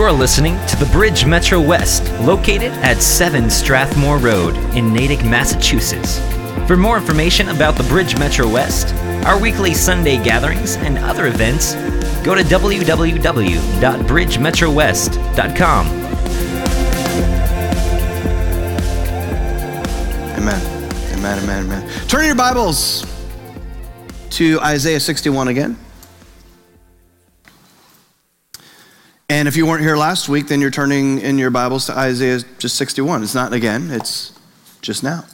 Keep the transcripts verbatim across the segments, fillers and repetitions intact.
You're listening to the Bridge Metro West, located at seven Strathmore Road in Natick, Massachusetts. For more information about the Bridge Metro West, our weekly Sunday gatherings, and other events, go to w w w dot bridge metro west dot com. Amen. Amen, amen, amen. Turn your Bibles to Isaiah sixty-one again. And if you weren't here last week, then you're turning in your Bibles to Isaiah just sixty-one. It's not again, it's just now.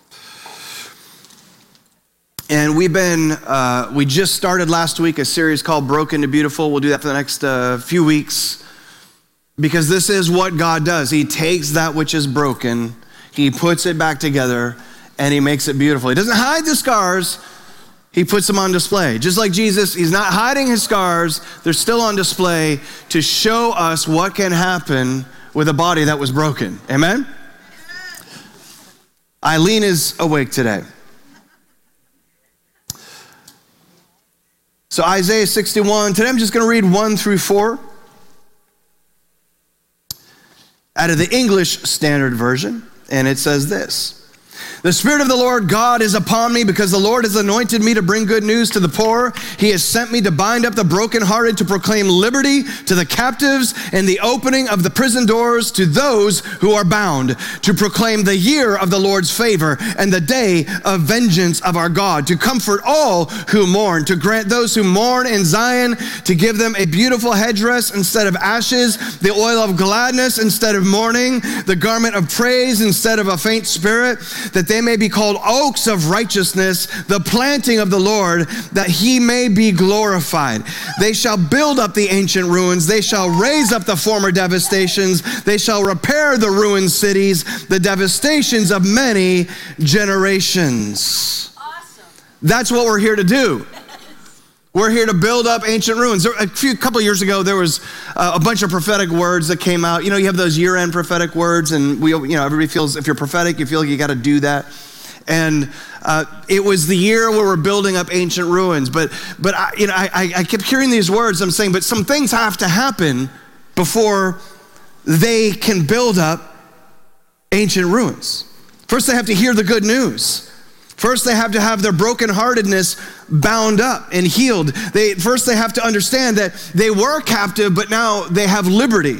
And we've been, uh, we just started last week a series called Broken to Beautiful. We'll do that for the next uh, few weeks because this is what God does. He takes that which is broken, he puts it back together, and he makes it beautiful. He doesn't hide the scars, he puts them on display. Just like Jesus, he's not hiding his scars, they're still on display to show us what can happen with a body that was broken. Amen? Eileen is awake today. So Isaiah sixty-one, today I'm just gonna read one through four out of the English Standard Version, and it says this. The Spirit of the Lord God is upon me because the Lord has anointed me to bring good news to the poor. He has sent me to bind up the brokenhearted, to proclaim liberty to the captives and the opening of the prison doors to those who are bound, to proclaim the year of the Lord's favor and the day of vengeance of our God, to comfort all who mourn, to grant those who mourn in Zion, to give them a beautiful headdress instead of ashes, the oil of gladness instead of mourning, the garment of praise instead of a faint spirit, that they may be called oaks of righteousness, the planting of the Lord, that he may be glorified. They shall build up the ancient ruins. They shall raise up the former devastations. They shall repair the ruined cities, the devastations of many generations. Awesome. That's what we're here to do. We're here to build up ancient ruins. A few couple of years ago, there was a bunch of prophetic words that came out. You know, you have those year-end prophetic words, and we, you know, everybody feels if you're prophetic, you feel like you got to do that. And uh, it was the year where we're building up ancient ruins. But, but I, you know, I, I kept hearing these words. I'm saying, but some things have to happen before they can build up ancient ruins. First, they have to hear the good news. First, they have to have their brokenheartedness bound up and healed. They, first, they have to understand that they were captive, but now they have liberty.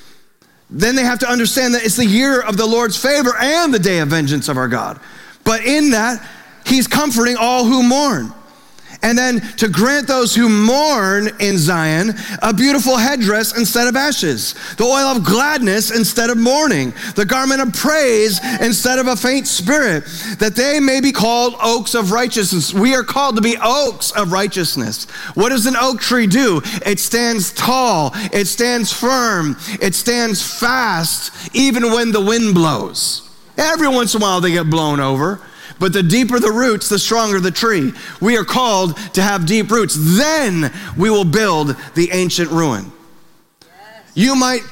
Then they have to understand that it's the year of the Lord's favor and the day of vengeance of our God. But in that, he's comforting all who mourn. And then to grant those who mourn in Zion a beautiful headdress instead of ashes, the oil of gladness instead of mourning, the garment of praise instead of a faint spirit, that they may be called oaks of righteousness. We are called to be oaks of righteousness. What does an oak tree do? It stands tall, it stands firm, it stands fast, even when the wind blows. Every once in a while they get blown over. But the deeper the roots, the stronger the tree. We are called to have deep roots. Then we will build the ancient ruin. Yes. You might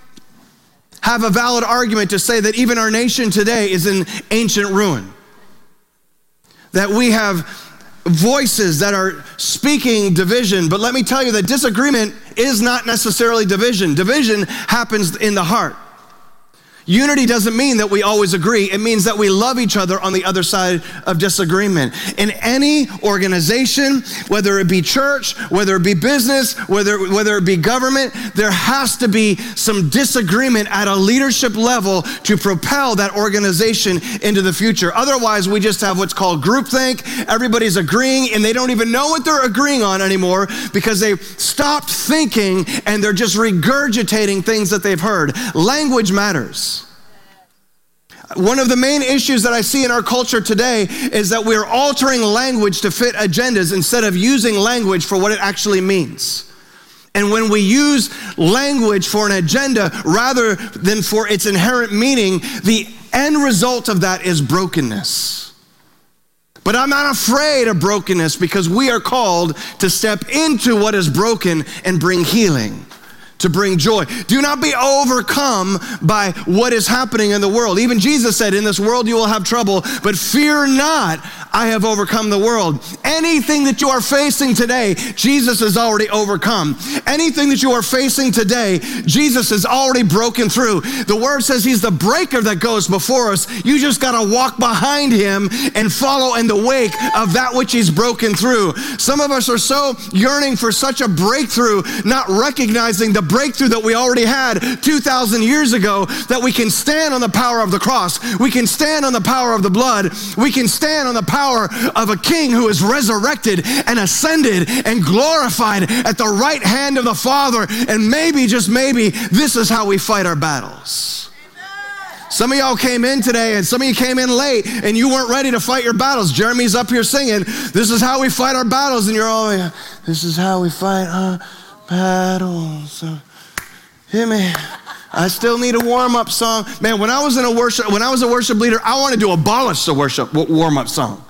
have a valid argument to say that even our nation today is in ancient ruin. That we have voices that are speaking division. But let me tell you that disagreement is not necessarily division. Division happens in the heart. Unity doesn't mean that we always agree. It means that we love each other on the other side of disagreement. In any organization, whether it be church, whether it be business, whether, whether it be government, there has to be some disagreement at a leadership level to propel that organization into the future. Otherwise, we just have what's called groupthink. Everybody's agreeing, and they don't even know what they're agreeing on anymore because they've stopped thinking and they're just regurgitating things that they've heard. Language matters. One of the main issues that I see in our culture today is that we're altering language to fit agendas instead of using language for what it actually means. And when we use language for an agenda rather than for its inherent meaning, the end result of that is brokenness. But I'm not afraid of brokenness because we are called to step into what is broken and bring healing, to bring joy. Do not be overcome by what is happening in the world. Even Jesus said, in this world you will have trouble, but fear not, I have overcome the world. Anything that you are facing today, Jesus has already overcome. Anything that you are facing today, Jesus has already broken through. The word says he's the breaker that goes before us. You just got to walk behind him and follow in the wake of that which he's broken through. Some of us are so yearning for such a breakthrough, not recognizing the breakthrough that we already had two thousand years ago, that we can stand on the power of the cross. We can stand on the power of the blood. We can stand on the power of a king who is resurrected and ascended and glorified at the right hand of the Father. And maybe, just maybe, this is how we fight our battles. Some of y'all came in today and some of you came in late and you weren't ready to fight your battles. Jeremy's up here singing, this is how we fight our battles. And you're all, this is how we fight our battles. Hear me. I still need a warm-up song. Man, when I was in a worship, when I was a worship leader, I wanted to abolish the worship warm-up song.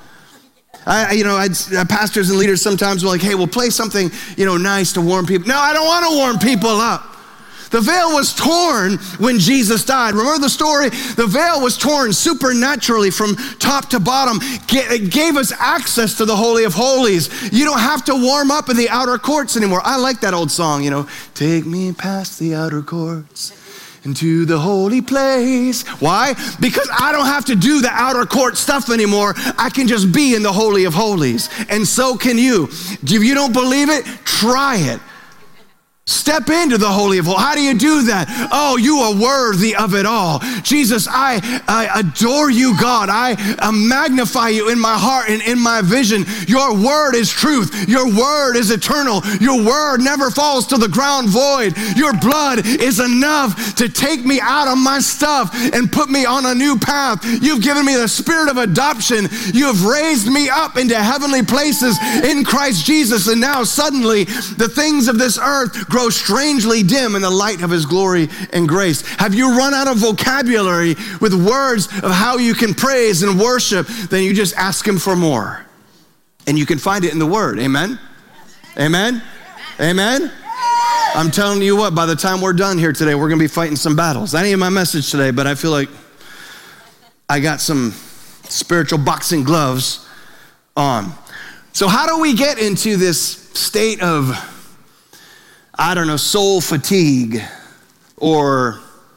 I, you know, I'd, uh, pastors and leaders sometimes were like, hey, we'll play something, you know, nice to warm people. No, I don't want to warm people up. The veil was torn when Jesus died. Remember the story? The veil was torn supernaturally from top to bottom. It gave us access to the Holy of Holies. You don't have to warm up in the outer courts anymore. I like that old song, you know, take me past the outer courts into the holy place. Why? Because I don't have to do the outer court stuff anymore. I can just be in the Holy of Holies. And so can you. If you don't believe it, try it. Step into the Holy of Holies. How do you do that? Oh, you are worthy of it all. Jesus, I, I adore you, God. I, I magnify you in my heart and in my vision. Your word is truth. Your word is eternal. Your word never falls to the ground void. Your blood is enough to take me out of my stuff and put me on a new path. You've given me the spirit of adoption. You have raised me up into heavenly places in Christ Jesus. And now suddenly the things of this earth grow strangely dim in the light of his glory and grace. Have you run out of vocabulary with words of how you can praise and worship? Then you just ask him for more. And you can find it in the word. Amen? Amen? Amen? I'm telling you what, by the time we're done here today, we're going to be fighting some battles. That ain't my message today, but I feel like I got some spiritual boxing gloves on. So how do we get into this state of, I don't know, soul fatigue or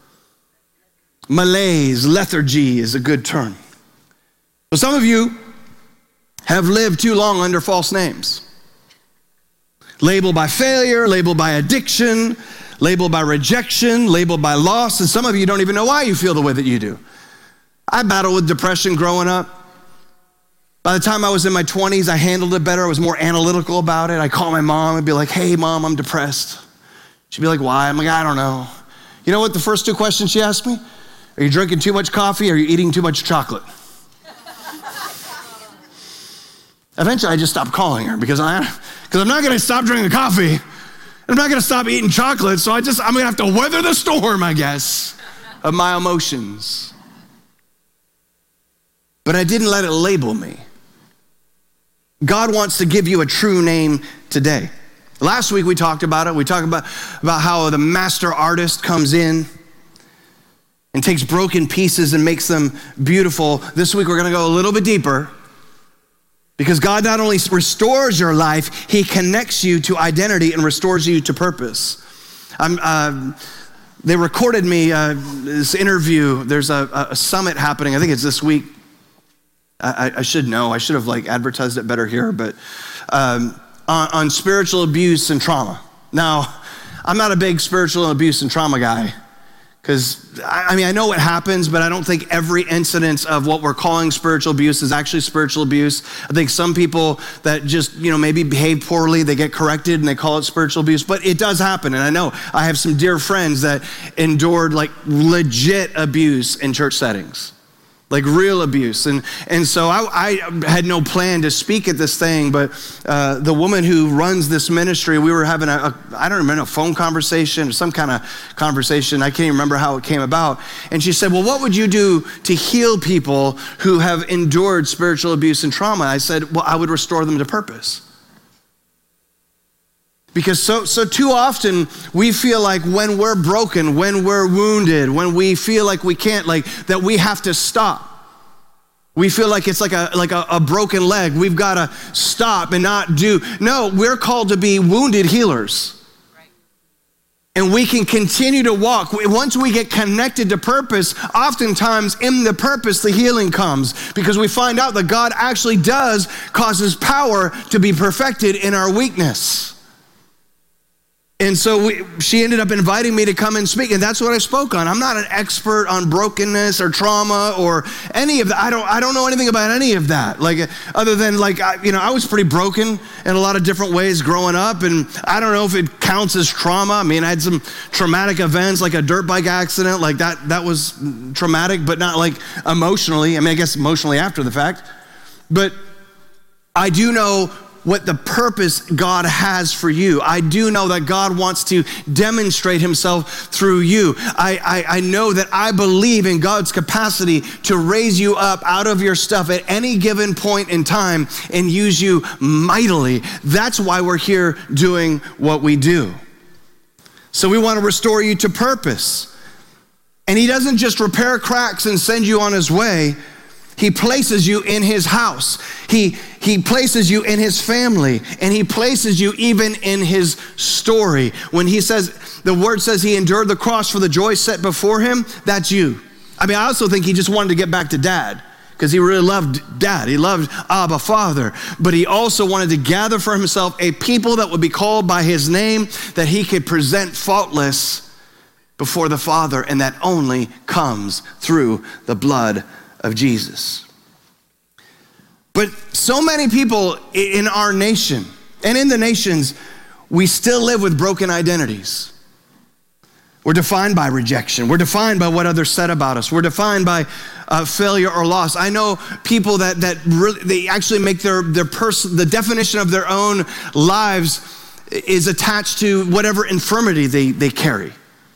malaise? Lethargy is a good term. So some of you have lived too long under false names. Labeled by failure, labeled by addiction, labeled by rejection, labeled by loss, and some of you don't even know why you feel the way that you do. I battled with depression growing up. By the time I was in my twenties, I handled it better. I was more analytical about it. I'd call my mom and be like, hey, Mom, I'm depressed. She'd be like, why? I'm like, I don't know. You know what the first two questions she asked me? Are you drinking too much coffee or are you eating too much chocolate? Eventually, I just stopped calling her because, I, because I'm not going to stop drinking coffee. I'm not going to stop eating chocolate, so I just, I'm going to have to weather the storm, I guess, of my emotions. But I didn't let it label me. God wants to give you a true name today. Last week we talked about it. We talked about, about how the master artist comes in and takes broken pieces and makes them beautiful. This week we're going to go a little bit deeper because God not only restores your life, he connects you to identity and restores you to purpose. I'm, uh, they recorded me uh, this interview. There's a, a summit happening. I think it's this week. I, I should know. I should have like advertised it better here, but um, on, on spiritual abuse and trauma. Now, I'm not a big spiritual abuse and trauma guy because, I, I mean, I know what happens, but I don't think every incident of what we're calling spiritual abuse is actually spiritual abuse. I think some people that just, you know, maybe behave poorly, they get corrected and they call it spiritual abuse, but it does happen. And I know I have some dear friends that endured like legit abuse in church settings. Like real abuse. And and so I, I had no plan to speak at this thing, but uh, the woman who runs this ministry, we were having a, a, I don't remember, a phone conversation or some kind of conversation. I can't even remember how it came about. And she said, well, what would you do to heal people who have endured spiritual abuse and trauma? I said, well, I would restore them to purpose. Because so so too often we feel like when we're broken, when we're wounded, when we feel like we can't, like that we have to stop. We feel like it's like a like a, a broken leg. We've got to stop and not do. No, we're called to be wounded healers. Right. And we can continue to walk. Once we get connected to purpose, oftentimes in the purpose, the healing comes, because we find out that God actually does cause his power to be perfected in our weakness. And so we, she ended up inviting me to come and speak, and that's what I spoke on. I'm not an expert on brokenness or trauma or any of that. I don't, I don't know anything about any of that. Like, other than like, I, you know, I was pretty broken in a lot of different ways growing up, and I don't know if it counts as trauma. I mean, I had some traumatic events, like a dirt bike accident, like that. That was traumatic, but not like emotionally. I mean, I guess emotionally after the fact. But I do know what the purpose God has for you. I do know that God wants to demonstrate himself through you. I, I, I know that I believe in God's capacity to raise you up out of your stuff at any given point in time and use you mightily. That's why we're here doing what we do. So we want to restore you to purpose. And he doesn't just repair cracks and send you on his way. He places you in his house. He, he places you in his family, and he places you even in his story. When he says, the word says he endured the cross for the joy set before him, that's you. I mean, I also think he just wanted to get back to dad, because he really loved dad. He loved Abba, Father. But he also wanted to gather for himself a people that would be called by his name, that he could present faultless before the Father, and that only comes through the blood of Jesus. But so many people in our nation and in the nations, we still live with broken identities. We're defined by rejection. We're defined by what others said about us. We're defined by uh, failure or loss. I know people that that really, they actually make their their person the definition of their own lives is attached to whatever infirmity they they carry.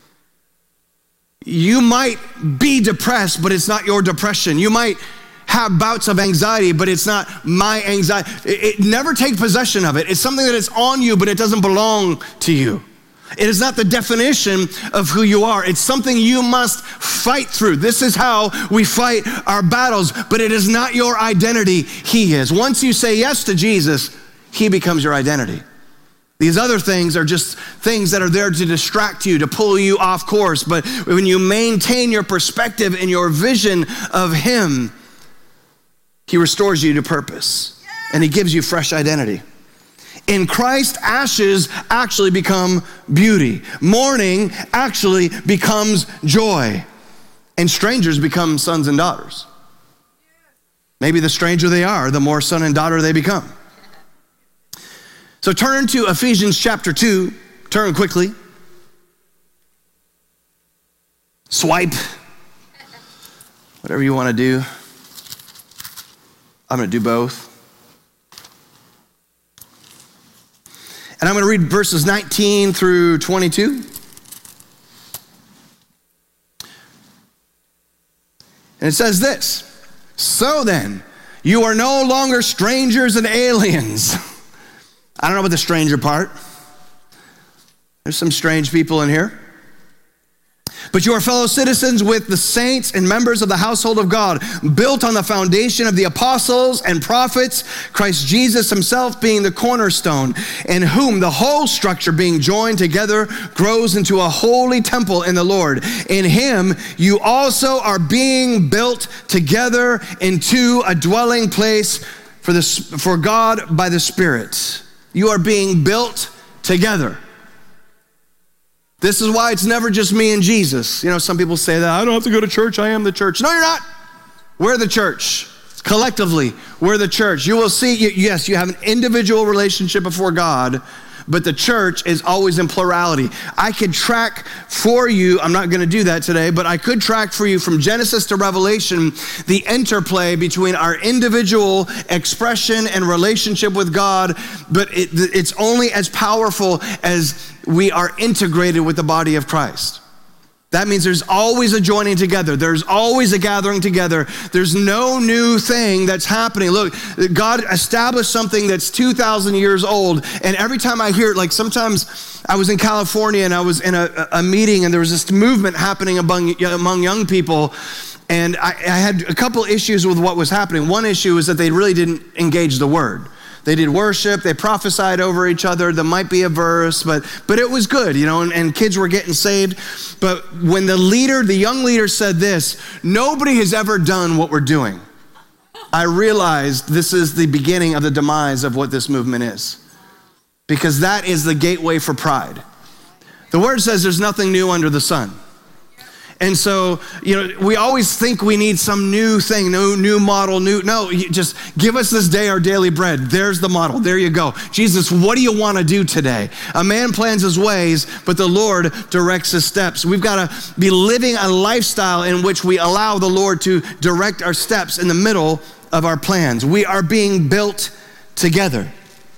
You might be depressed, but it's not your depression. You might have bouts of anxiety, but it's not my anxiety. It, it never take possession of it. It's something that is on you, but it doesn't belong to you. It is not the definition of who you are. It's something you must fight through. This is how we fight our battles, but it is not your identity. He is. Once you say yes to Jesus, he becomes your identity. These other things are just things that are there to distract you, to pull you off course. But when you maintain your perspective and your vision of him, he restores you to purpose, and he gives you fresh identity. In Christ, ashes actually become beauty. Mourning actually becomes joy. And strangers become sons and daughters. Maybe the stranger they are, the more son and daughter they become. So turn to Ephesians chapter two. Turn quickly. Swipe. Whatever you want to do. I'm going to do both. And I'm going to read verses nineteen through twenty-two. And it says this: so then, you are no longer strangers and aliens. I don't know about the stranger part. There's some strange people in here. But you are fellow citizens with the saints and members of the household of God, built on the foundation of the apostles and prophets, Christ Jesus himself being the cornerstone, in whom the whole structure being joined together grows into a holy temple in the Lord. In him you also are being built together into a dwelling place for, the, for God by the Spirit. You are being built together. This is why it's never just me and Jesus. You know, some people say that, I don't have to go to church, I am the church. No, you're not. We're the church. Collectively, we're the church. You will see, yes, you have an individual relationship before God, but the church is always in plurality. I could track for you, I'm not gonna do that today, but I could track for you from Genesis to Revelation, the interplay between our individual expression and relationship with God, but it, it's only as powerful as we are integrated with the body of Christ. That means there's always a joining together. There's always a gathering together. There's no new thing that's happening. Look, God established something that's two thousand years old. And every time I hear it, like sometimes I was in California and I was in a, a meeting and there was this movement happening among, among young people. And I, I had a couple issues with what was happening. One issue is that they really didn't engage the word. They did worship, they prophesied over each other. There might be a verse, but but it was good, you know, and, and kids were getting saved. But when the leader, the young leader said this, nobody has ever done what we're doing, I realized this is the beginning of the demise of what this movement is. Because that is the gateway for pride. The word says there's nothing new under the sun. And so, you know, we always think we need some new thing, no new model, new, no, you just give us this day our daily bread. There's the model, there you go. Jesus, what do you want to do today? A man plans his ways, but the Lord directs his steps. We've got to be living a lifestyle in which we allow the Lord to direct our steps in the middle of our plans. We are being built together.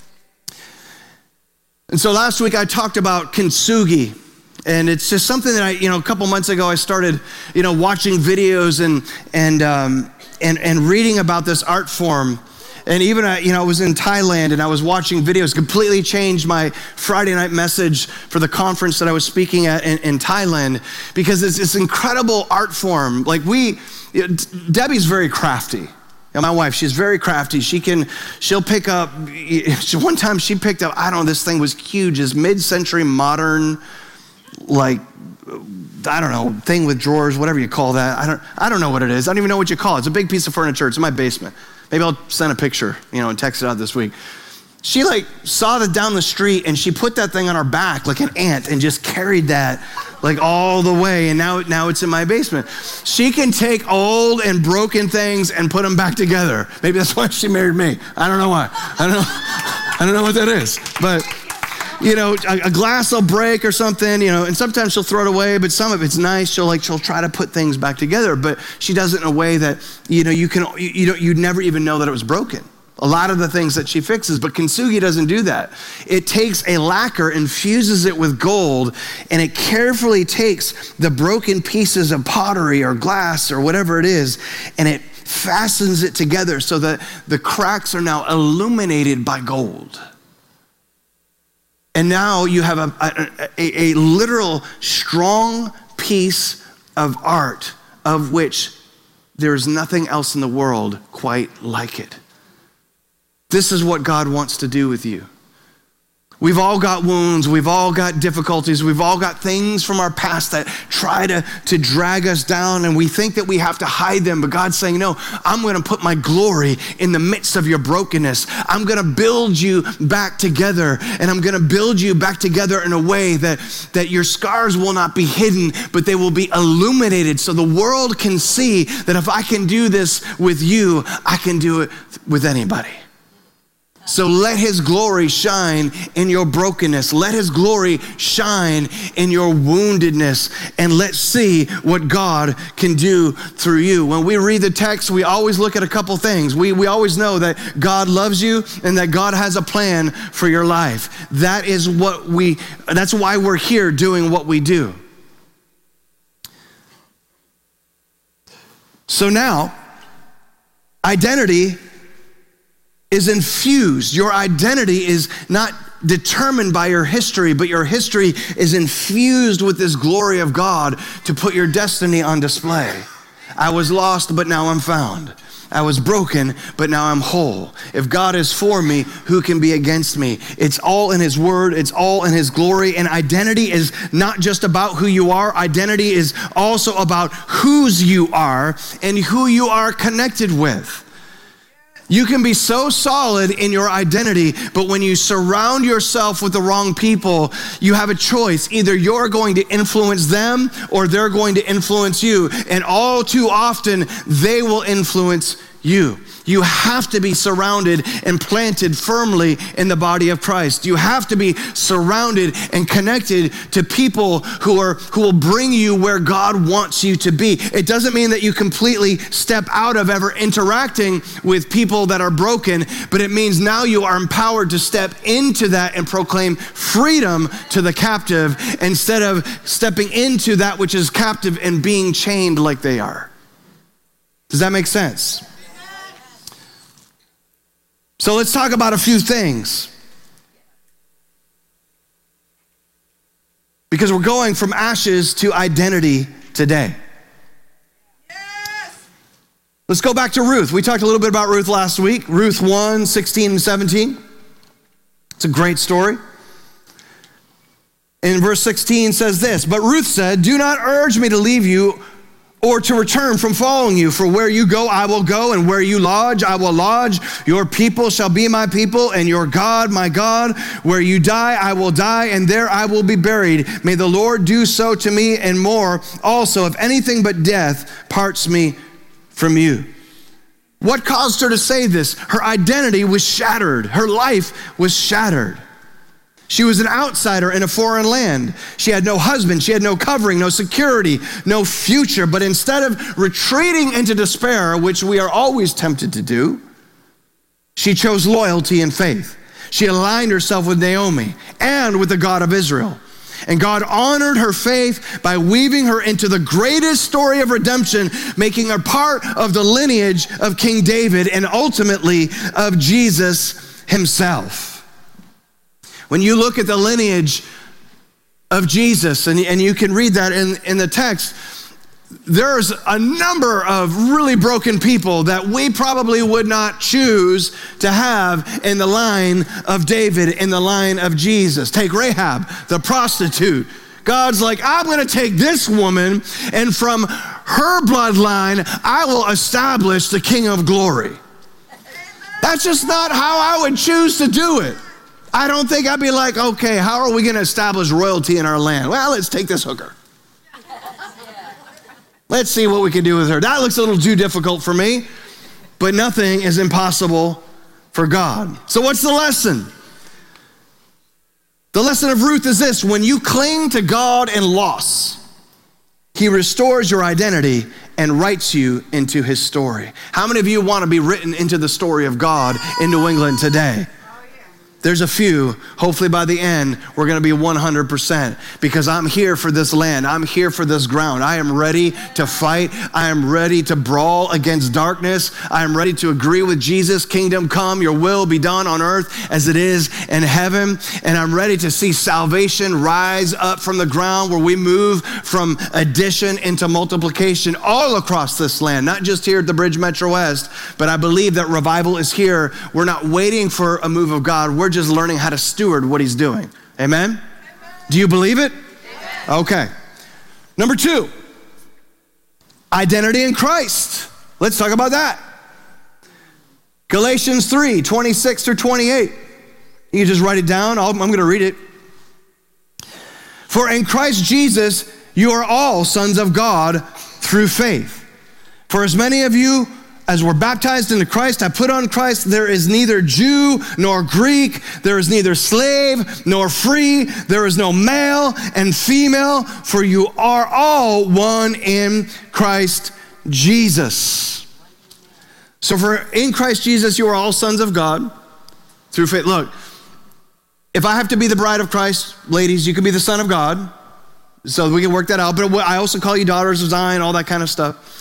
And so last week I talked about kintsugi. And it's just something that I, you know, a couple months ago I started, you know, watching videos and and um, and and reading about this art form. And even, I, you know, I was in Thailand and I was watching videos. Completely changed my Friday night message for the conference that I was speaking at in, in Thailand, because it's this incredible art form. Like we, you know, Debbie's very crafty. And my wife, she's very crafty. She can, she'll pick up. One time she picked up, I don't know, this thing was huge, this mid-century modern, like, I don't know, thing with drawers, whatever you call that. I don't I don't know what it is. I don't even know what you call it. It's a big piece of furniture. It's in my basement. Maybe I'll send a picture, you know, and text it out this week. She like saw that down the street and she put that thing on her back like an ant and just carried that like all the way. And now, now it's in my basement. She can take old and broken things and put them back together. Maybe that's why she married me. I don't know why. I don't know. I don't know what that is, but you know, a, a glass will break or something, you know, and sometimes she'll throw it away, but some of it's nice. She'll like, she'll try to put things back together, but she does it in a way that, you know, you can, you, you don't, you'd never even know that it was broken. A lot of the things that she fixes, but kintsugi doesn't do that. It takes a lacquer, infuses it with gold, and it carefully takes the broken pieces of pottery or glass or whatever it is, and it fastens it together so that the cracks are now illuminated by gold. And now you have a, a, a, a literal strong piece of art of which there's nothing else in the world quite like it. This is what God wants to do with you. We've all got wounds, we've all got difficulties, we've all got things from our past that try to, to drag us down, and we think that we have to hide them, but God's saying, no, I'm gonna put my glory in the midst of your brokenness. I'm gonna build you back together, and I'm gonna build you back together in a way that, that your scars will not be hidden, but they will be illuminated so the world can see that if I can do this with you, I can do it with anybody. So let his glory shine in your brokenness. Let his glory shine in your woundedness. And let's see what God can do through you. When we read the text, we always look at a couple things. We, we always know that God loves you and that God has a plan for your life. That is what we, that's why we're here doing what we do. So now, identity is infused. Your identity is not determined by your history, but your history is infused with this glory of God to put your destiny on display. I was lost, but now I'm found. I was broken, but now I'm whole. If God is for me, who can be against me? It's all in his word. It's all in his glory. And identity is not just about who you are. Identity is also about whose you are and who you are connected with. You can be so solid in your identity, but when you surround yourself with the wrong people, you have a choice. Either you're going to influence them or they're going to influence you. And all too often, they will influence you. You have to be surrounded and planted firmly in the body of Christ. You have to be surrounded and connected to people who are who will bring you where God wants you to be. It doesn't mean that you completely step out of ever interacting with people that are broken, but it means now you are empowered to step into that and proclaim freedom to the captive instead of stepping into that which is captive and being chained like they are. Does that make sense? So let's talk about a few things. Because we're going from ashes to identity today. Let's go back to Ruth. We talked a little bit about Ruth last week. Ruth one, sixteen and seventeen. It's a great story. In verse sixteen says this, but Ruth said, do not urge me to leave you or to return from following you. For where you go, I will go, and where you lodge, I will lodge. Your people shall be my people, and your God, my God. Where you die, I will die, and there I will be buried. May the Lord do so to me and more also, if anything but death parts me from you. What caused her to say this? Her identity was shattered. Her life was shattered. She was an outsider in a foreign land. She had no husband, she had no covering, no security, no future. But instead of retreating into despair, which we are always tempted to do, she chose loyalty and faith. She aligned herself with Naomi and with the God of Israel. And God honored her faith by weaving her into the greatest story of redemption, making her part of the lineage of King David and ultimately of Jesus himself. When you look at the lineage of Jesus, and, and you can read that in, in the text, there's a number of really broken people that we probably would not choose to have in the line of David, in the line of Jesus. Take Rahab, the prostitute. God's like, I'm gonna take this woman, and from her bloodline, I will establish the King of Glory. That's just not how I would choose to do it. I don't think I'd be like, okay, how are we gonna establish royalty in our land? Well, let's take this hooker. Let's see what we can do with her. That looks a little too difficult for me, but nothing is impossible for God. So what's the lesson? The lesson of Ruth is this: when you cling to God in loss, he restores your identity and writes you into his story. How many of you want to be written into the story of God in New England today? There's a few. Hopefully by the end, we're gonna be one hundred percent, because I'm here for this land. I'm here for this ground. I am ready to fight. I am ready to brawl against darkness. I am ready to agree with Jesus. Kingdom come, your will be done on earth as it is in heaven. And I'm ready to see salvation rise up from the ground, where we move from addition into multiplication all across this land, not just here at the Bridge Metro West, but I believe that revival is here. We're not waiting for a move of God. We're just learning how to steward what he's doing. Amen? Amen. Do you believe it? Amen. Okay. Number two, identity in Christ. Let's talk about that. Galatians three, twenty-six through twenty-eight. You can just write it down. I'm going to read it. For in Christ Jesus, you are all sons of God through faith. For as many of you as were baptized into Christ, have put on Christ. There is neither Jew nor Greek. There is neither slave nor free. There is no male and female, for you are all one in Christ Jesus. So for in Christ Jesus, you are all sons of God through faith. Look, if I have to be the bride of Christ, ladies, you can be the son of God. So we can work that out. But I also call you daughters of Zion, all that kind of stuff.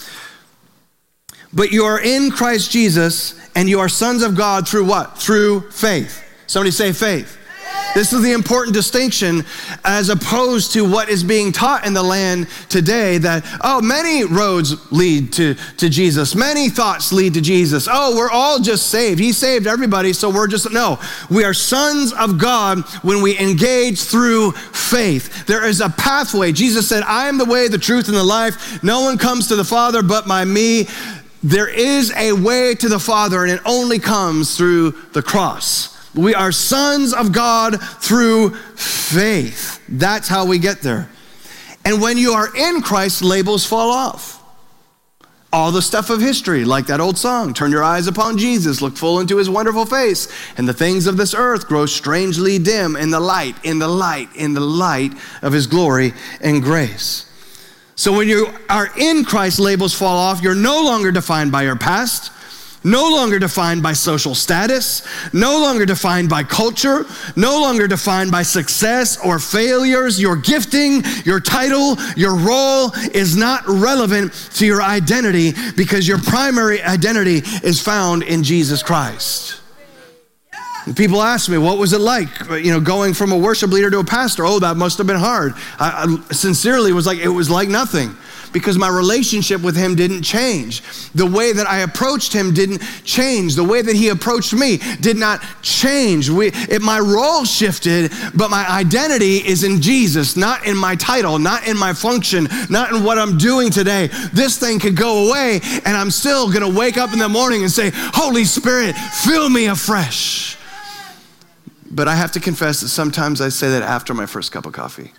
But you are in Christ Jesus, and you are sons of God through what? Through faith. Somebody say faith. This is the important distinction, as opposed to what is being taught in the land today, that, oh, many roads lead to, to Jesus. Many thoughts lead to Jesus. Oh, we're all just saved. He saved everybody, so we're just, no. We are sons of God when we engage through faith. There is a pathway. Jesus said, I am the way, the truth, and the life. No one comes to the Father but by me. There is a way to the Father, and it only comes through the cross. We are sons of God through faith. That's how we get there. And when you are in Christ, labels fall off. All the stuff of history, like that old song, turn your eyes upon Jesus, look full into his wonderful face, and the things of this earth grow strangely dim in the light, in the light, in the light of his glory and grace. So when you are in Christ, labels fall off. You're no longer defined by your past, no longer defined by social status, no longer defined by culture, no longer defined by success or failures. Your gifting, your title, your role is not relevant to your identity, because your primary identity is found in Jesus Christ. And people ask me, what was it like, you know, going from a worship leader to a pastor? Oh, that must have been hard. I, I sincerely was like, it was like nothing. Because my relationship with him didn't change. The way that I approached him didn't change. The way that he approached me did not change. We, it, my role shifted, but my identity is in Jesus, not in my title, not in my function, not in what I'm doing today. This thing could go away, and I'm still gonna wake up in the morning and say, Holy Spirit, fill me afresh. But I have to confess that sometimes I say that after my first cup of coffee.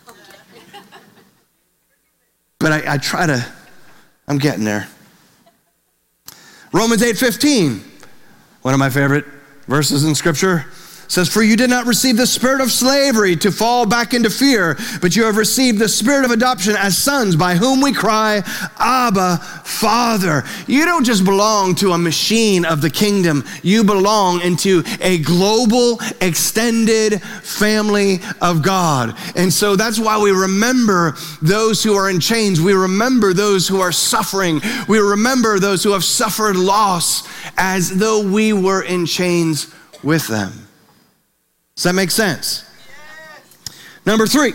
But I, I try to, I'm getting there. Romans eight fifteen, one of my favorite verses in scripture, says, for you did not receive the spirit of slavery to fall back into fear, but you have received the spirit of adoption as sons, by whom we cry, Abba, Father. You don't just belong to a machine of the kingdom. You belong into a global, extended family of God. And so that's why we remember those who are in chains. We remember those who are suffering. We remember those who have suffered loss as though we were in chains with them. Does that make sense? Yes. Number three,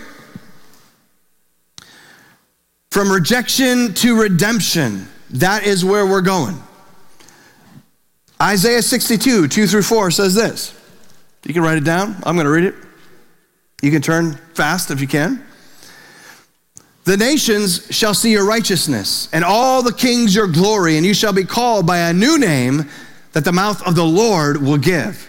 from rejection to redemption, that is where we're going. Isaiah sixty-two, two through four says this. You can write it down. I'm going to read it. You can turn fast if you can. The nations shall see your righteousness, and all the kings your glory, and you shall be called by a new name that the mouth of the Lord will give.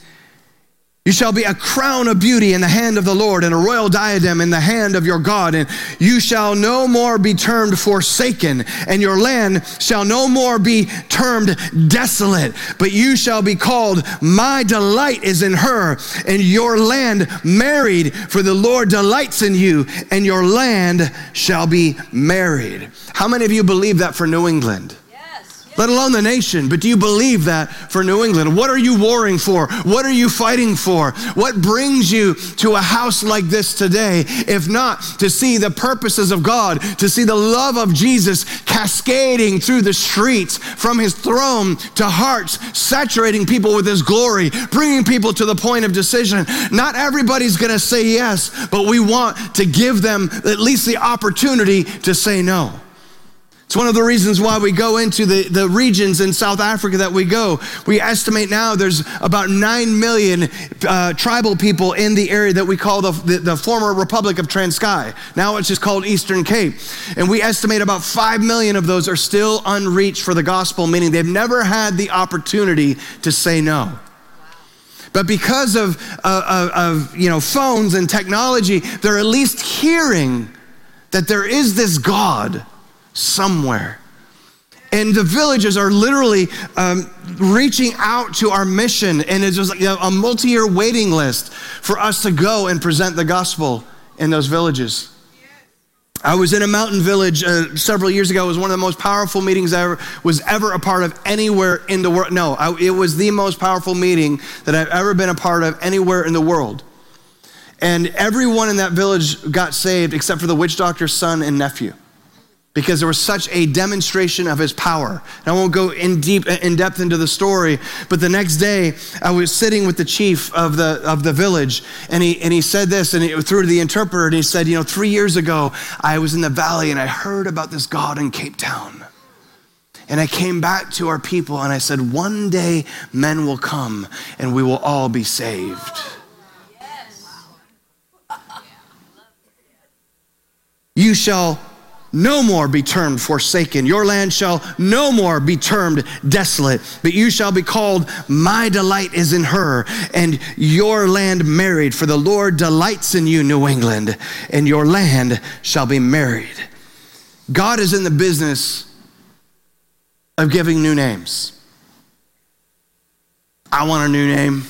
You shall be a crown of beauty in the hand of the Lord, and a royal diadem in the hand of your God. And you shall no more be termed forsaken, and your land shall no more be termed desolate. But you shall be called, my delight is in her, and your land married, for the Lord delights in you, and your land shall be married. How many of you believe that for New England? Let alone the nation, but do you believe that for New England? What are you warring for? What are you fighting for? What brings you to a house like this today, if not to see the purposes of God, to see the love of Jesus cascading through the streets, from his throne to hearts, saturating people with his glory, bringing people to the point of decision? Not everybody's gonna say yes, but we want to give them at least the opportunity to say no. It's one of the reasons why we go into the, the regions in South Africa that we go. We estimate now there's about nine million uh, tribal people in the area that we call the, the, the former Republic of Transkei. Now it's just called Eastern Cape. And we estimate about five million of those are still unreached for the gospel, meaning they've never had the opportunity to say no. But because of, uh, of you know, phones and technology, they're at least hearing that there is this God somewhere. And the villages are literally um, reaching out to our mission, and it's just like a multi-year waiting list for us to go and present the gospel in those villages. I was in a mountain village uh, several years ago. It was one of the most powerful meetings I ever, was ever a part of anywhere in the world. No, I, it was the most powerful meeting that I've ever been a part of anywhere in the world. And everyone in that village got saved except for the witch doctor's son and nephew, because there was such a demonstration of his power. And I won't go in deep, in depth into the story, but the next day I was sitting with the chief of the of the village, and he and he said this, and it through the interpreter, and he said, you know, three years ago I was in the valley and I heard about this God in Cape Town. And I came back to our people and I said, one day men will come and we will all be saved. You shall no more be termed forsaken. Your land shall no more be termed desolate, but you shall be called, my delight is in her, and your land married. For the Lord delights in you, New England, and your land shall be married. God is in the business of giving new names. I want a new name.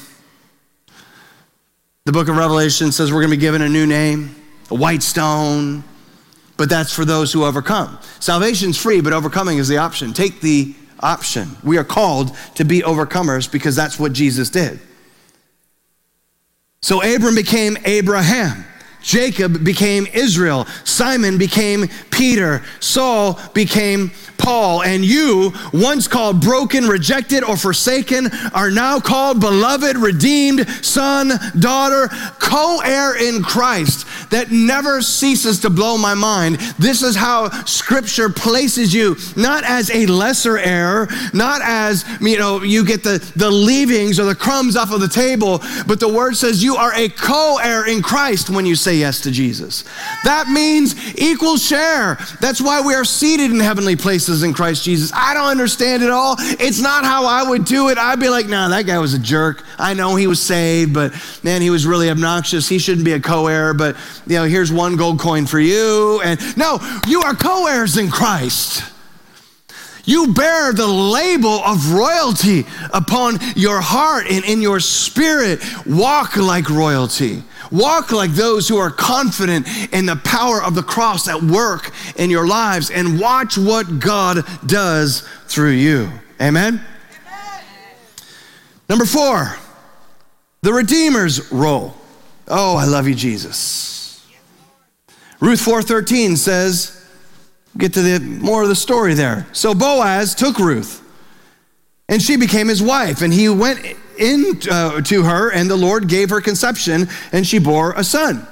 The book of Revelation says we're gonna be given a new name, a white stone. But that's for those who overcome. Salvation's free, but overcoming is the option. Take the option. We are called to be overcomers because that's what Jesus did. So Abram became Abraham. Jacob became Israel. Simon became Peter. Saul became Paul. And you, once called broken, rejected, or forsaken, are now called beloved, redeemed, son, daughter, co-heir in Christ. That never ceases to blow my mind. This is how Scripture places you, not as a lesser heir, not as, you know, you get the, the leavings or the crumbs off of the table, but the word says you are a co-heir in Christ when you say yes to Jesus. That means equal share. That's why we are seated in heavenly places in Christ Jesus. I don't understand it all. It's not how I would do it. I'd be like, nah, that guy was a jerk. I know he was saved, but man, he was really obnoxious. He shouldn't be a co-heir, but you know, here's one gold coin for you. And no, you are co-heirs in Christ. You bear the label of royalty upon your heart and in your spirit. Walk like royalty. Walk like those who are confident in the power of the cross at work in your lives, and watch what God does through you. Amen? Amen. Number four, the Redeemer's role. Oh, I love you, Jesus. Ruth four thirteen says, get to the more of the story there. So Boaz took Ruth, and she became his wife, and he went in uh, to her, and the Lord gave her conception, and she bore a son.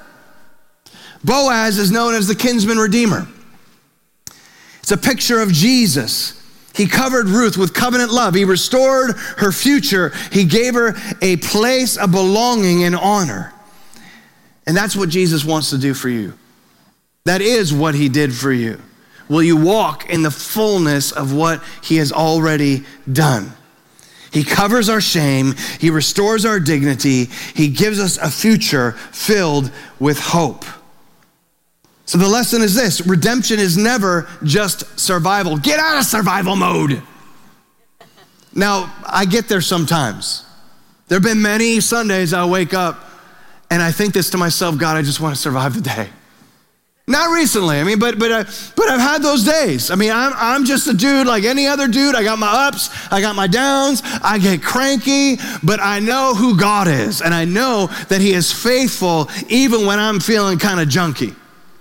Boaz is known as the kinsman redeemer. It's a picture of Jesus. He covered Ruth with covenant love. He restored her future. He gave her a place of belonging and honor. And that's what Jesus wants to do for you. That is what he did for you. Will you walk in the fullness of what he has already done? He covers our shame. He restores our dignity. He gives us a future filled with hope. So the lesson is this: redemption is never just survival. Get out of survival mode. Now, I get there sometimes. There have been many Sundays I wake up and I think this to myself, God, I just want to survive the day. Not recently, I mean, but but I, but I've had those days. I mean, I'm I'm just a dude like any other dude. I got my ups, I got my downs, I get cranky, but I know who God is, and I know that he is faithful even when I'm feeling kind of junky.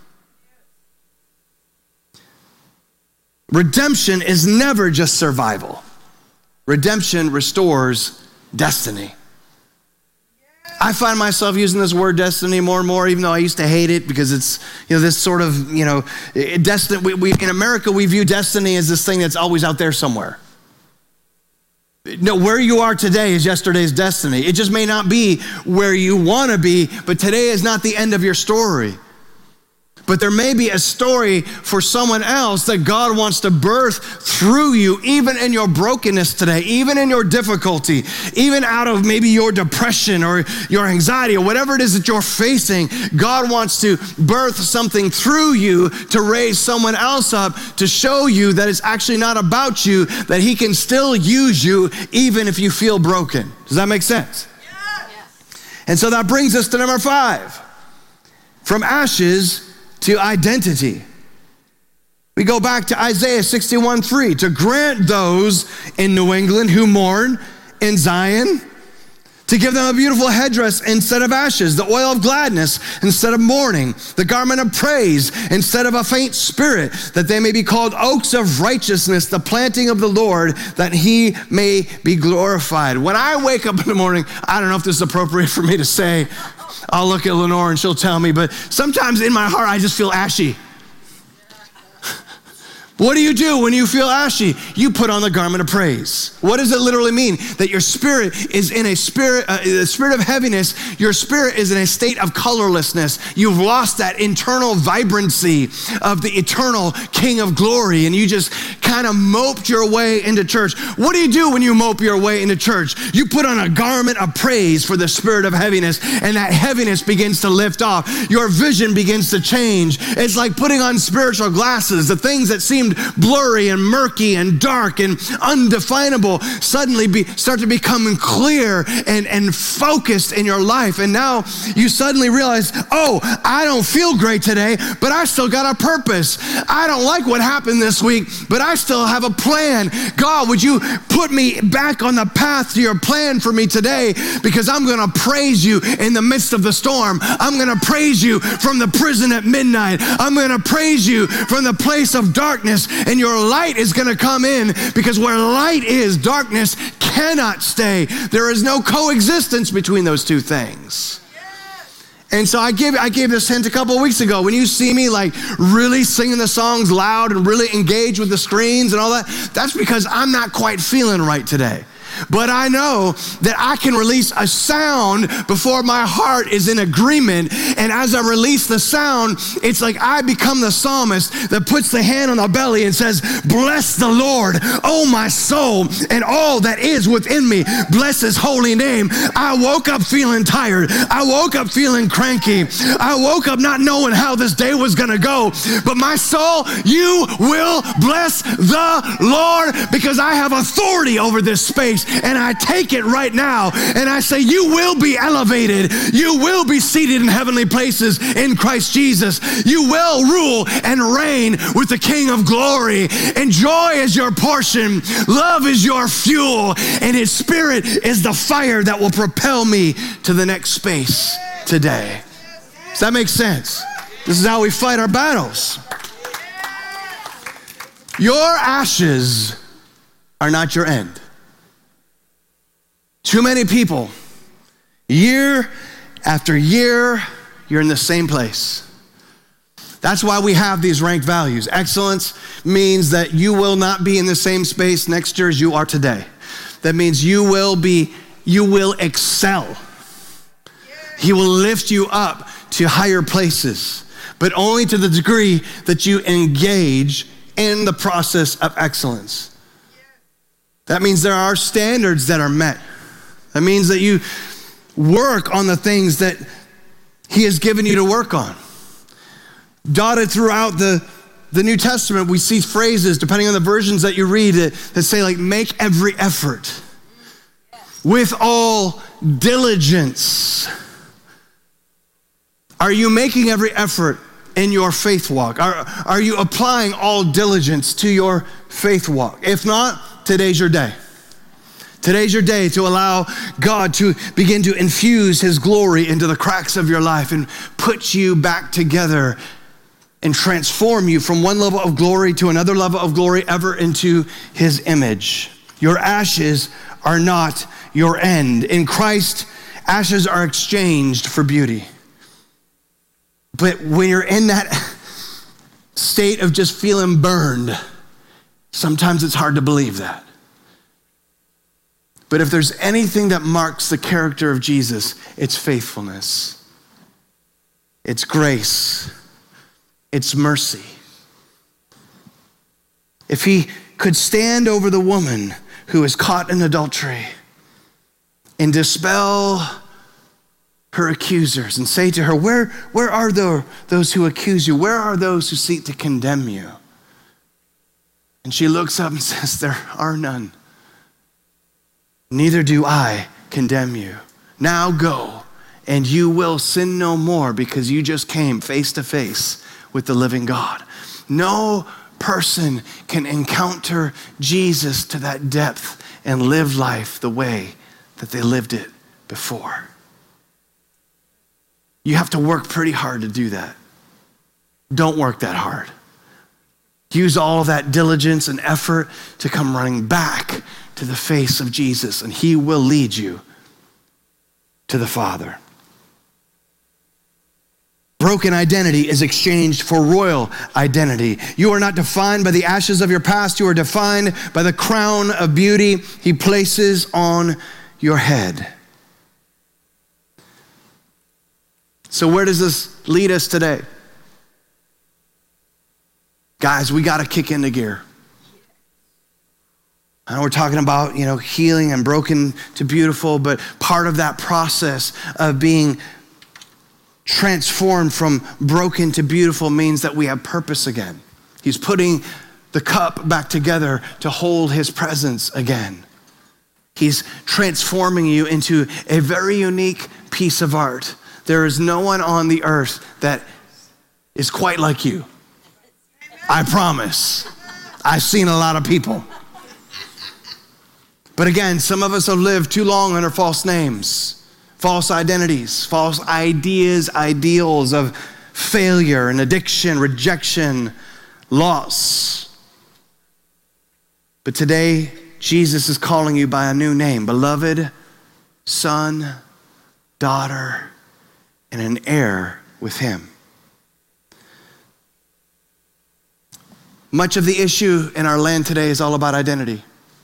Redemption is never just survival. Redemption restores destiny. I find myself using this word destiny more and more, even though I used to hate it because it's, you know, this sort of, you know, destiny. We, we, in America, we view destiny as this thing that's always out there somewhere. No, where you are today is yesterday's destiny. It just may not be where you want to be, but today is not the end of your story. But there may be a story for someone else that God wants to birth through you, even in your brokenness today, even in your difficulty, even out of maybe your depression or your anxiety or whatever it is that you're facing. God wants to birth something through you to raise someone else up, to show you that it's actually not about you, that he can still use you even if you feel broken. Does that make sense? Yes. And so that brings us to number five. From ashes to identity. We go back to Isaiah sixty-one three, to grant those in New England who mourn in Zion, to give them a beautiful headdress instead of ashes, the oil of gladness instead of mourning, the garment of praise instead of a faint spirit, that they may be called oaks of righteousness, the planting of the Lord, that he may be glorified. When I wake up in the morning, I don't know if this is appropriate for me to say, I'll look at Lenore and she'll tell me, but sometimes in my heart, I just feel ashy. What do you do when you feel ashy? You put on the garment of praise. What does it literally mean? That your spirit is in a spirit, uh, a spirit of heaviness. Your spirit is in a state of colorlessness. You've lost that internal vibrancy of the eternal King of glory, and you just kind of moped your way into church. What do you do when you mope your way into church? You put on a garment of praise for the spirit of heaviness, and that heaviness begins to lift off. Your vision begins to change. It's like putting on spiritual glasses. The things that seem seemed blurry and murky and dark and undefinable suddenly be, start to become clear and, and focused in your life. And now you suddenly realize, oh, I don't feel great today, but I still got a purpose. I don't like what happened this week, but I still have a plan. God, would you put me back on the path to your plan for me today? Because I'm going to praise you in the midst of the storm. I'm going to praise you from the prison at midnight. I'm going to praise you from the place of darkness, and your light is going to come in, because where light is, darkness cannot stay. There is no coexistence between those two things. And so I gave, I gave this hint a couple of weeks ago. When you see me like really singing the songs loud and really engaged with the screens and all that, that's because I'm not quite feeling right today. But I know that I can release a sound before my heart is in agreement. And as I release the sound, it's like I become the psalmist that puts the hand on the belly and says, bless the Lord, oh my soul, and all that is within me. Bless his holy name. I woke up feeling tired. I woke up feeling cranky. I woke up not knowing how this day was going to go. But my soul, you will bless the Lord, because I have authority over this space. And I take it right now and I say, you will be elevated. You will be seated in heavenly places in Christ Jesus. You will rule and reign with the King of glory. And joy is your portion. Love is your fuel. And his spirit is the fire that will propel me to the next space today. Does that make sense? This is how we fight our battles. Your ashes are not your end. Too many people, year after year, you're in the same place. That's why we have these ranked values. Excellence means that you will not be in the same space next year as you are today. That means you will be, you will excel. He will lift you up to higher places, but only to the degree that you engage in the process of excellence. That means there are standards that are met. That means that you work on the things that he has given you to work on. Dotted throughout the, the New Testament, we see phrases, depending on the versions that you read, that, that say like, make every effort with all diligence. Are you making every effort in your faith walk? Are, are you applying all diligence to your faith walk? If not, today's your day. Today's your day to allow God to begin to infuse his glory into the cracks of your life and put you back together and transform you from one level of glory to another level of glory, ever into his image. Your ashes are not your end. In Christ, ashes are exchanged for beauty. But when you're in that state of just feeling burned, sometimes it's hard to believe that. But if there's anything that marks the character of Jesus, it's faithfulness. It's grace. It's mercy. If he could stand over the woman who is caught in adultery and dispel her accusers and say to her, where, where are the, those who accuse you? Where are those who seek to condemn you? And she looks up and says, there are none. Neither do I condemn you. Now go, and you will sin no more, because you just came face to face with the living God. No person can encounter Jesus to that depth and live life the way that they lived it before. You have to work pretty hard to do that. Don't work that hard. Use all of that diligence and effort to come running back to the face of Jesus, and he will lead you to the Father. Broken identity is exchanged for royal identity. You are not defined by the ashes of your past. You are defined by the crown of beauty he places on your head. So where does this lead us today? Guys, we got to kick into gear. I know we're talking about, you know, healing and broken to beautiful, but part of that process of being transformed from broken to beautiful means that we have purpose again. He's putting the the cup back together to hold his presence again. He's transforming you into a very unique piece of art. There is no one on the earth that is quite like you. I promise. I've seen a lot of people. But again, some of us have lived too long under false names, false identities, false ideas, ideals of failure and addiction, rejection, loss. But today, Jesus is calling you by a new name, beloved son, daughter, and an heir with him. Much of the issue in our land today is all about identity.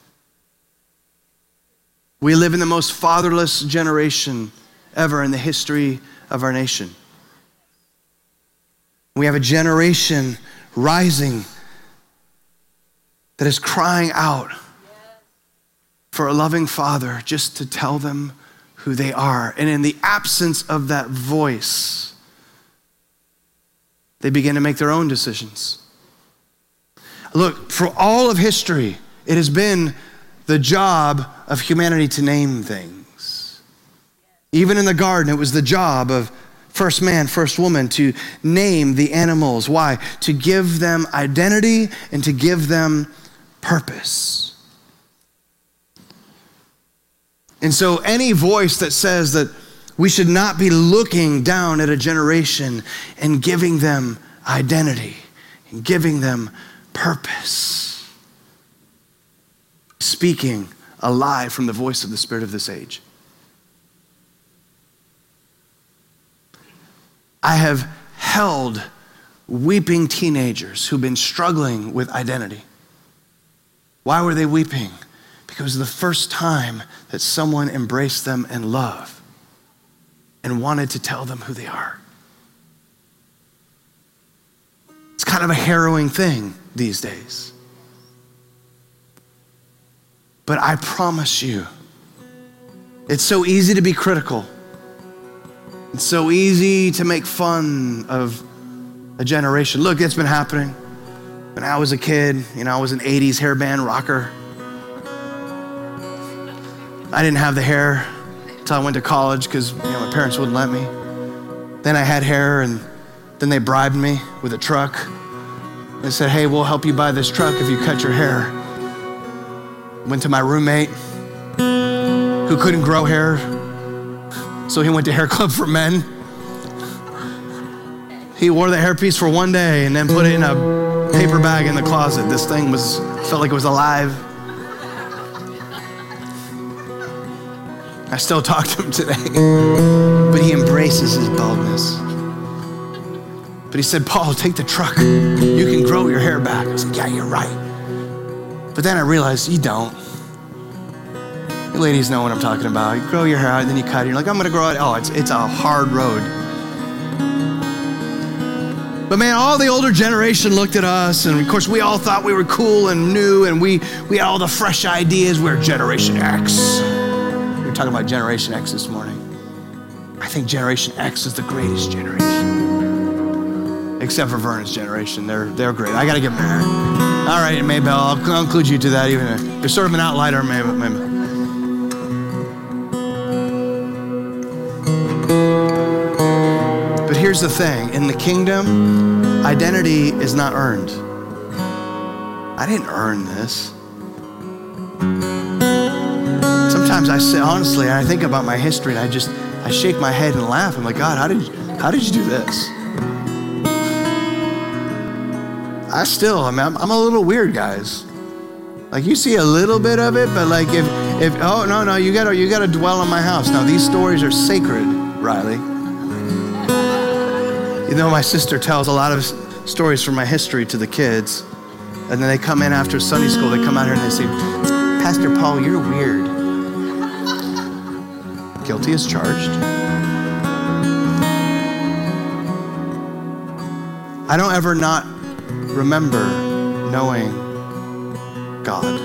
We live in the most fatherless generation ever in the history of our nation. We have a generation rising that is crying out for a loving father just to tell them who they are. And in the absence of that voice, they begin to make their own decisions. Look, for all of history, it has been the job of humanity to name things. Even in the garden, it was the job of first man, first woman to name the animals. Why? To give them identity and to give them purpose. And so any voice that says that we should not be looking down at a generation and giving them identity and giving them purpose, speaking a lie from the voice of the spirit of this age. I have held weeping teenagers who've been struggling with identity. Why were they weeping? Because it was the first time that someone embraced them in love and wanted to tell them who they are. It's kind of a harrowing thing these days. But I promise you, it's so easy to be critical. It's so easy to make fun of a generation. Look, it's been happening. When I was a kid, you know, I was an eighties hairband rocker. I didn't have the hair until I went to college because, you know, my parents wouldn't let me. Then I had hair, and then they bribed me with a truck. They said, hey, we'll help you buy this truck if you cut your hair. Went to my roommate who couldn't grow hair, so he went to Hair Club for Men. He wore the hairpiece for one day and then put it in a paper bag in the closet. This thing was felt like it was alive. I still talk to him today, but he embraces his baldness. But he said, Paul, take the truck. You can grow your hair back. I was like, yeah, you're right. But then I realized you don't. You ladies know what I'm talking about. You grow your hair out and then you cut it. You're like, I'm gonna grow it. Oh, it's, it's a hard road. But man, all the older generation looked at us, and of course we all thought we were cool and new, and we, we had all the fresh ideas. We're Generation X. We were talking about Generation X this morning. I think Generation X is the greatest generation. Except for Vernon's generation. They're, they're great. I gotta give them that. All right, Maybell, I'll, I'll include you to that. Even you're sort of an outlier, Maybell. But here's the thing. In the kingdom, identity is not earned. I didn't earn this. Sometimes I say, honestly, I think about my history and I just, I shake my head and laugh. I'm like, God, how did you, how did you do this? I still, I mean, I'm, I'm a little weird, guys. Like you see a little bit of it, but like if, if oh, no, no, you gotta, you gotta dwell in my house. Now these stories are sacred, Riley. You know, my sister tells a lot of stories from my history to the kids, and then they come in after Sunday school, they come out here and they say, Pastor Paul, you're weird. Guilty as charged. I don't ever not remember knowing God,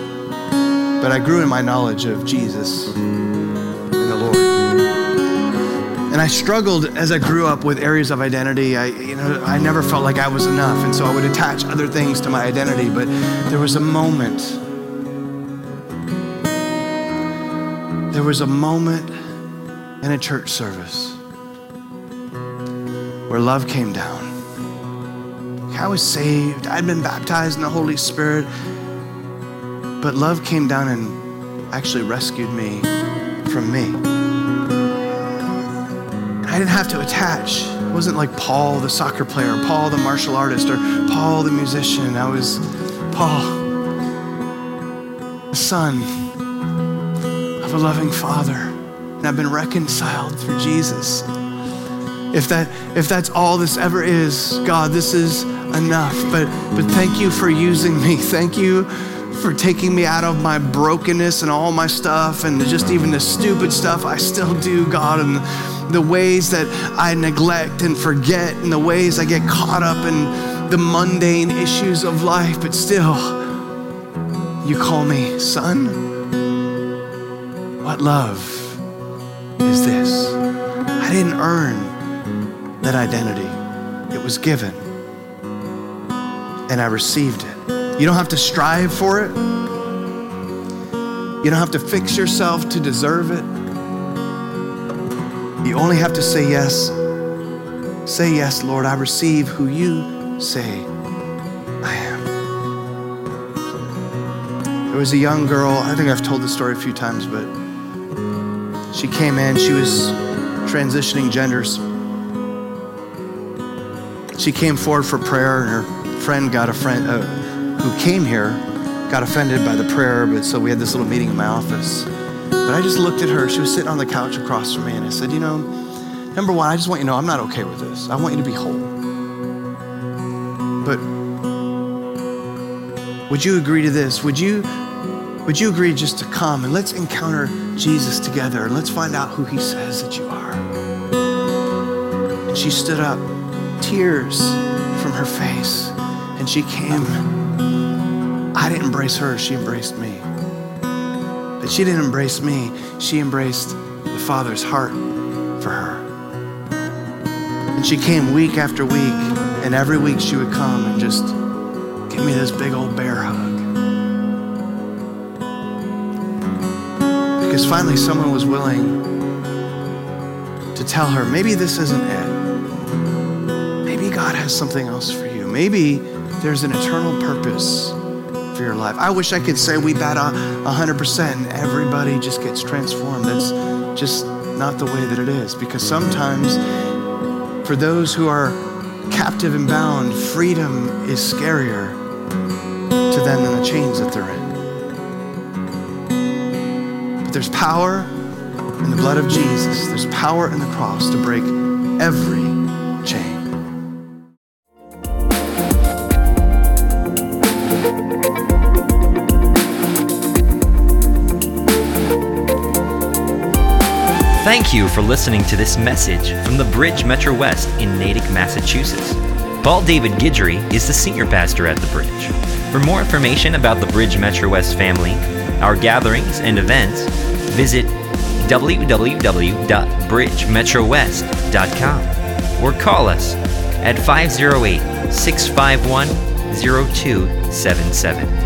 but I grew in my knowledge of Jesus and the Lord. And And I struggled as I grew up with areas of identity. I, you know, I never felt like I was enough, and so I would attach other things to my identity. But there was a moment. There was a moment in a church service where love came down. I was saved. I'd been baptized in the Holy Spirit, but love came down and actually rescued me from me. I didn't have to attach. It wasn't like Paul, the soccer player, or Paul, the martial artist, or Paul, the musician. I was Paul, the son of a loving Father. And I've been reconciled through Jesus. If that, if that's all this ever is, God, this is enough. But, but thank you for using me. Thank you for taking me out of my brokenness and all my stuff and just even the stupid stuff I still do, God, and the ways that I neglect and forget and the ways I get caught up in the mundane issues of life, but still, you call me son. What love is this? I didn't earn that identity. It was given, and I received it. You don't have to strive for it. You don't have to fix yourself to deserve it. You only have to say yes. Say yes, Lord, I receive who you say I am. There was a young girl, I think I've told this story a few times, but she came in, she was transitioning genders. She came forward for prayer, and her friend got a friend uh, who came here got offended by the prayer, but so we had this little meeting in my office. But I just looked at her. She was sitting on the couch across from me, and I said, you know, number one, I just want you to know I'm not okay with this. I want you to be whole. But would you agree to this? Would you, would you agree just to come and let's encounter Jesus together and let's find out who he says that you are? And she stood up, tears from her face, and she came. I didn't embrace her, she embraced me. But she didn't embrace me, she embraced the Father's heart for her. And she came week after week, and every week she would come and just give me this big old bear hug. Because finally someone was willing to tell her, maybe this isn't it. Maybe God has something else for you. Maybe there's an eternal purpose for your life. I wish I could say we bat a hundred percent and everybody just gets transformed. That's just not the way that it is, because sometimes for those who are captive and bound, freedom is scarier to them than the chains that they're in. But there's power in the blood of Jesus. There's power in the cross to break every chain. Thank you for listening to this message from the Bridge Metro West in Natick, Massachusetts. Paul David Guidry is the senior pastor at the Bridge. For more information about the Bridge Metro West family, our gatherings and events, visit w w w dot bridge metro west dot com or call us at five oh eight, six five one, oh two seven seven.